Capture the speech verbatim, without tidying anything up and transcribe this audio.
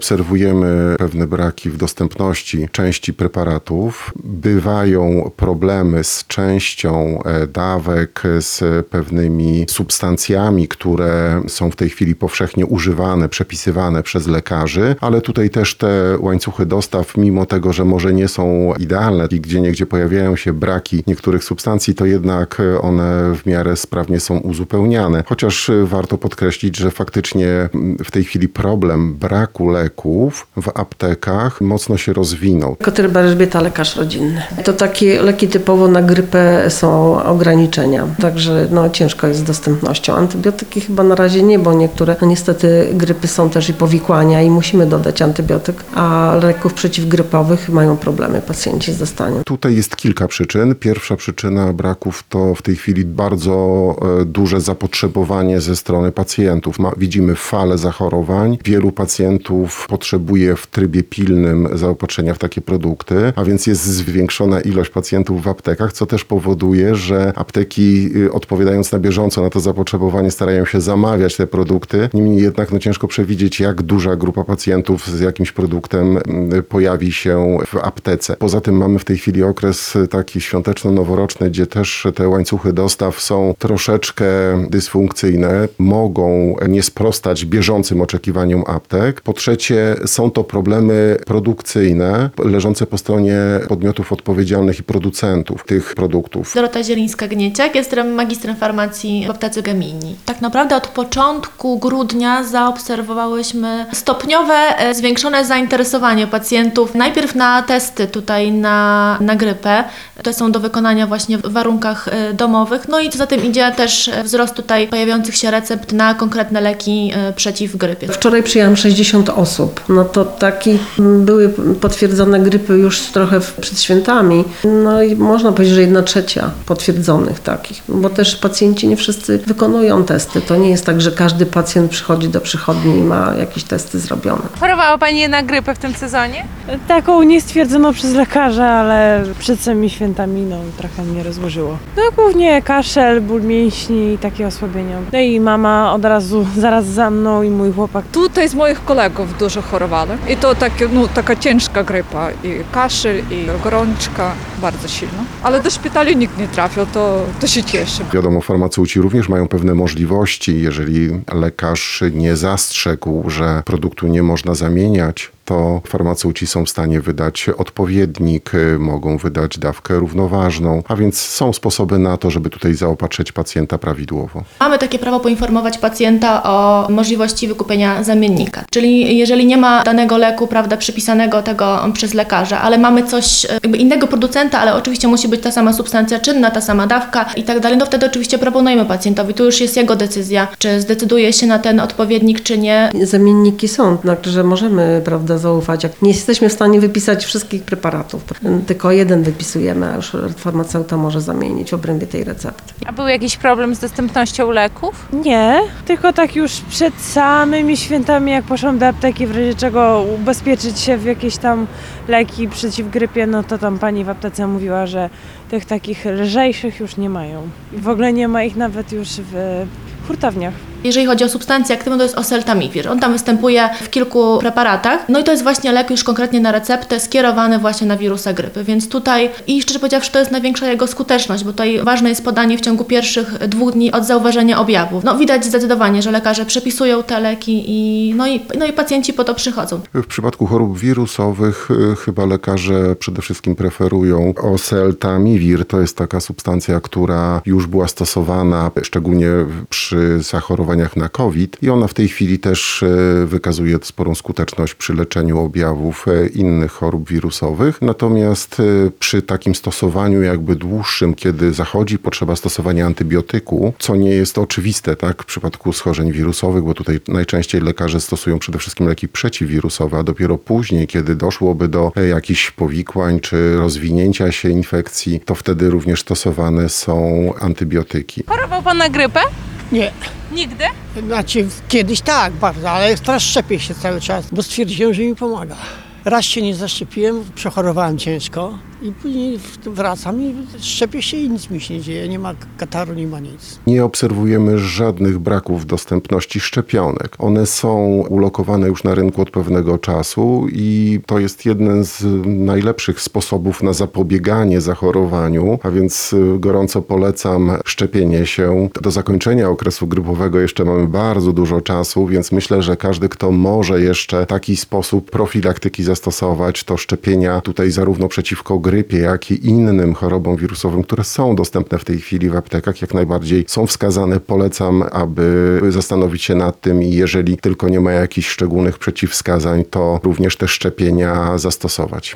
Obserwujemy pewne braki w dostępności części preparatów. Bywają problemy z częścią dawek, z pewnymi substancjami, które są w tej chwili powszechnie używane, przepisywane przez lekarzy, ale tutaj też te łańcuchy dostaw, mimo tego, że może nie są idealne i gdzieniegdzie pojawiają się braki niektórych substancji, to jednak one w miarę sprawnie są uzupełniane. Chociaż warto podkreślić, że faktycznie w tej chwili problem braku leków w aptekach mocno się rozwinął. Kotyr Elżbieta, lekarz rodzinny. To takie leki typowo na grypę są ograniczenia, także no, ciężko jest z dostępnością. Antybiotyki chyba na razie nie, bo niektóre no, niestety grypy są też i powikłania i musimy dodać antybiotyk, a leków przeciwgrypowych mają problemy pacjenci z dostaniem. Tutaj jest kilka przyczyn. Pierwsza przyczyna braków to w tej chwili bardzo e, duże zapotrzebowanie ze strony pacjentów. Ma, widzimy falę zachorowań. Wielu pacjentów potrzebuje w trybie pilnym zaopatrzenia w takie produkty, a więc jest zwiększona ilość pacjentów w aptekach, co też powoduje, że apteki odpowiadając na bieżąco na to zapotrzebowanie starają się zamawiać te produkty. Niemniej jednak no, ciężko przewidzieć, jak duża grupa pacjentów z jakimś produktem pojawi się w aptece. Poza tym mamy w tej chwili okres taki świąteczno-noworoczny, gdzie też te łańcuchy dostaw są troszeczkę dysfunkcyjne, mogą nie sprostać bieżącym oczekiwaniom aptek. Po trzecie, są to problemy produkcyjne, leżące po stronie podmiotów odpowiedzialnych i producentów tych produktów. Dorota Zielińska-Gnieciak, jestem magistrem farmacji w aptece Gemini. Tak naprawdę od początku grudnia zaobserwowałyśmy stopniowe, zwiększone zainteresowanie pacjentów. Najpierw na testy tutaj na, na grypę. To są do wykonania właśnie w warunkach domowych. No i co za tym idzie też wzrost tutaj pojawiających się recept na konkretne leki przeciw grypie. Wczoraj przyjęłam sześćdziesiąt osób. No to taki były potwierdzone grypy już trochę przed świętami. No i można powiedzieć, że jedna trzecia potwierdzonych takich. Bo też pacjenci nie wszyscy wykonują testy. To nie jest tak, że każdy pacjent przychodzi do przychodni i ma jakieś testy zrobione. Chorowała Pani na grypę w tym sezonie? Taką nie stwierdzono przez lekarza, ale przed samymi świętami no, trochę mnie rozłożyło. No głównie kaszel, ból mięśni i takie osłabienia. No i mama od razu zaraz za mną i mój chłopak. Tutaj z moich kolegów dużo chorowali. I to takie, no, taka ciężka grypa. I kaszel, i gorączka bardzo silna. Ale do szpitali nikt nie trafił, to, to się cieszę. Wiadomo, farmaceuci również mają pewne możliwości. Jeżeli lekarz nie zastrzegł, że produktu nie można zamieniać, to farmaceuci są w stanie wydać odpowiednik, mogą wydać dawkę równoważną, a więc są sposoby na to, żeby tutaj zaopatrzyć pacjenta prawidłowo. Mamy takie prawo poinformować pacjenta o możliwości wykupienia zamiennika. Czyli jeżeli nie ma danego leku, prawda, przypisanego tego przez lekarza, ale mamy coś jakby innego producenta, ale oczywiście musi być ta sama substancja czynna, ta sama dawka i tak dalej, no wtedy oczywiście proponujemy pacjentowi. Tu już jest jego decyzja, czy zdecyduje się na ten odpowiednik, czy nie. Zamienniki są, także możemy, prawda, zaufać. Nie jesteśmy w stanie wypisać wszystkich preparatów, tylko jeden wypisujemy, a już farmaceuta może zamienić w obrębie tej recepty. A był jakiś problem z dostępnością leków? Nie, tylko tak już przed samymi świętami, jak poszłam do apteki, w razie czego ubezpieczyć się w jakieś tam leki przeciw grypie, no to tam pani w aptece mówiła, że tych takich lżejszych już nie mają. W ogóle nie ma ich nawet już w hurtowniach. Jeżeli chodzi o substancję aktywną, to jest oseltamivir. On tam występuje w kilku preparatach. No i to jest właśnie lek już konkretnie na receptę skierowany właśnie na wirusa grypy. Więc tutaj i szczerze powiedziawszy, to jest największa jego skuteczność, bo tutaj ważne jest podanie w ciągu pierwszych dwóch dni od zauważenia objawów. No widać zdecydowanie, że lekarze przepisują te leki i no i, no i pacjenci po to przychodzą. W przypadku chorób wirusowych chyba lekarze przede wszystkim preferują oseltamivir. To jest taka substancja, która już była stosowana szczególnie przy zachorowaniach na COVID i ona w tej chwili też wykazuje sporą skuteczność przy leczeniu objawów innych chorób wirusowych. Natomiast przy takim stosowaniu jakby dłuższym, kiedy zachodzi potrzeba stosowania antybiotyku, co nie jest oczywiste, tak, w przypadku schorzeń wirusowych, bo tutaj najczęściej lekarze stosują przede wszystkim leki przeciwwirusowe, a dopiero później, kiedy doszłoby do jakichś powikłań czy rozwinięcia się infekcji, to wtedy również stosowane są antybiotyki. Chorował Pan na grypę? Nie. Nigdy? Znaczy kiedyś tak bardzo, ale teraz szczepię się cały czas, bo stwierdziłem, że mi pomaga. Raz się nie zaszczepiłem, przechorowałem ciężko I później wracam i szczepię się i nic mi się nie dzieje. Nie ma kataru, nie ma nic. Nie obserwujemy żadnych braków dostępności szczepionek. One są ulokowane już na rynku od pewnego czasu i to jest jeden z najlepszych sposobów na zapobieganie zachorowaniu, a więc gorąco polecam szczepienie się. Do zakończenia okresu grypowego jeszcze mamy bardzo dużo czasu, więc myślę, że każdy, kto może jeszcze taki sposób profilaktyki zastosować, to szczepienia tutaj zarówno przeciwko grypie, jak i innym chorobom wirusowym, które są dostępne w tej chwili w aptekach, jak najbardziej są wskazane. Polecam, aby zastanowić się nad tym i jeżeli tylko nie ma jakichś szczególnych przeciwwskazań, to również te szczepienia zastosować.